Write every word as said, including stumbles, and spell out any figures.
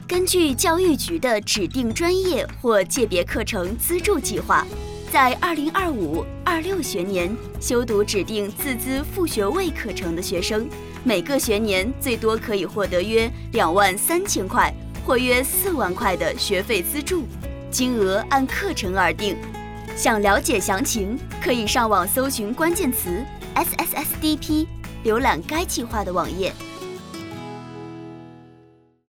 根据教育局的指定专业或界别课程资助计划，在二零二五二六学年修读指定自资副学位课程的学生，每个学年最多可以获得约两万三千块或约四万块的学费资助，金额按课程而定。想了解详情，可以上网搜寻关键词 S S S D P， 浏览该计划的网页。